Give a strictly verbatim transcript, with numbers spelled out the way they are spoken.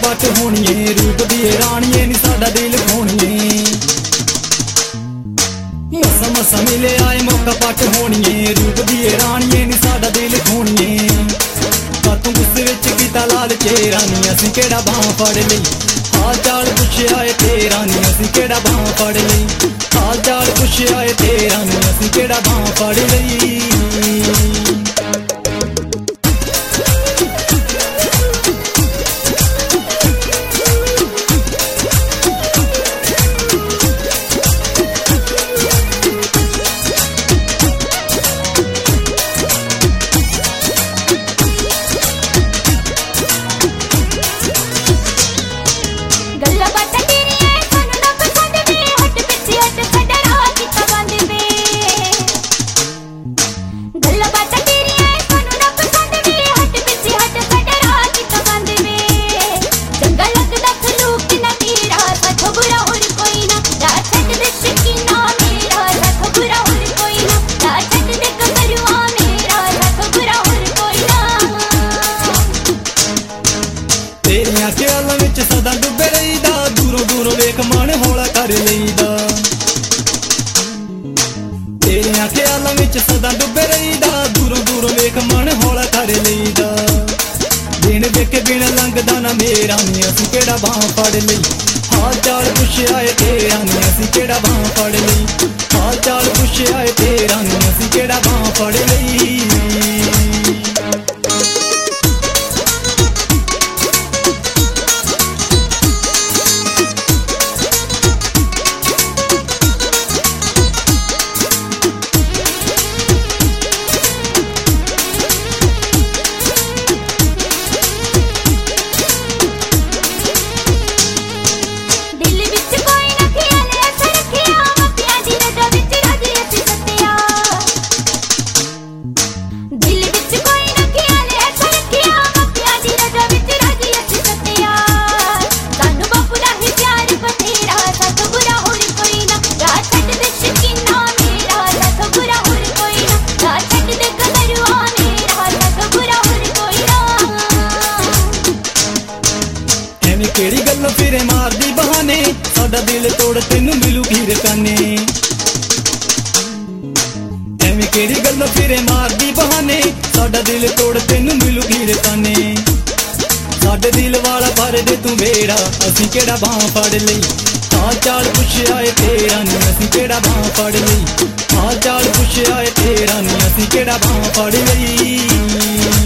पट होणीए रूप दी राणीए नी साडा दिल खोणीए मसा मसा मिले आए मौका पट होणीए रूप दी राणीए नी साडा दिल खोणीए तू गुस्से विच कीता लाल चेहरा नी असीं केड़ा बांह फड़ लई हाल चाल पुछया ए तेरा नी असीं केड़ा बांह फड़ लई हाल चाल पुछया ए तेरा नी असीं केड़ा बांह फड़ लई ख्यालों विच सदा डुबे रहीदा दूरों दूरों वेख मन हौला कर लईदा तेरे ख्यालों विच सदा डुबे रहीदा दूरों दूरों वेख मन हौला कर लईदा दिन वेखे बिन लंघदा ना मेरा नी असीं केड़ा बांह फड़ लई हाल चाल पुछया ए तेरा नी असीं केड़ा बांह फड़ लई हाल चाल पुछया ए तेरा नी असीं केड़ा बांह फड़ लई केड़ी गल्लों फिरे मारदी बहाने साडा दिल तोड़ तेनू मिलू खीर काने एवें केड़ी गल्लों फिरे मारदी बहाने साडा दिल तोड़ तेनू मिलू खीर काने साडे दिल वाला भर दे तू बेड़ा असीं केड़ा बांह फड़ लई हाल चाल पुछया ए तेरा नी असीं केड़ा बांह फड़ लई हाल चाल पुछया ए तेरा नी असीं केड़ा बांह फड़ लई